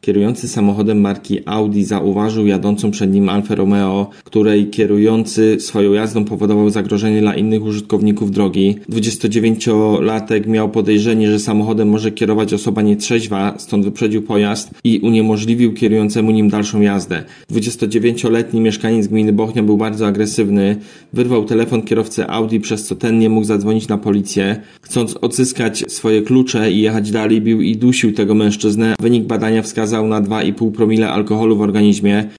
Kierujący samochodem marki Audi zauważył jadącą przed nim Alfę Romeo, której kierujący swoją jazdą powodował zagrożenie dla innych użytkowników drogi. 29-latek miał podejrzenie, że samochodem może kierować osoba nietrzeźwa, stąd wyprzedził pojazd i uniemożliwił kierującemu nim dalszą jazdę. 29-letni mieszkaniec gminy Bochnia był bardzo agresywny, wyrwał telefon kierowcy Audi, przez co ten nie mógł zadzwonić na policję. Chcąc odzyskać swoje klucze i jechać dalej, bił i dusił tego mężczyznę. Wynik badania wskazał na 2,5 promile alkoholu w organizmie.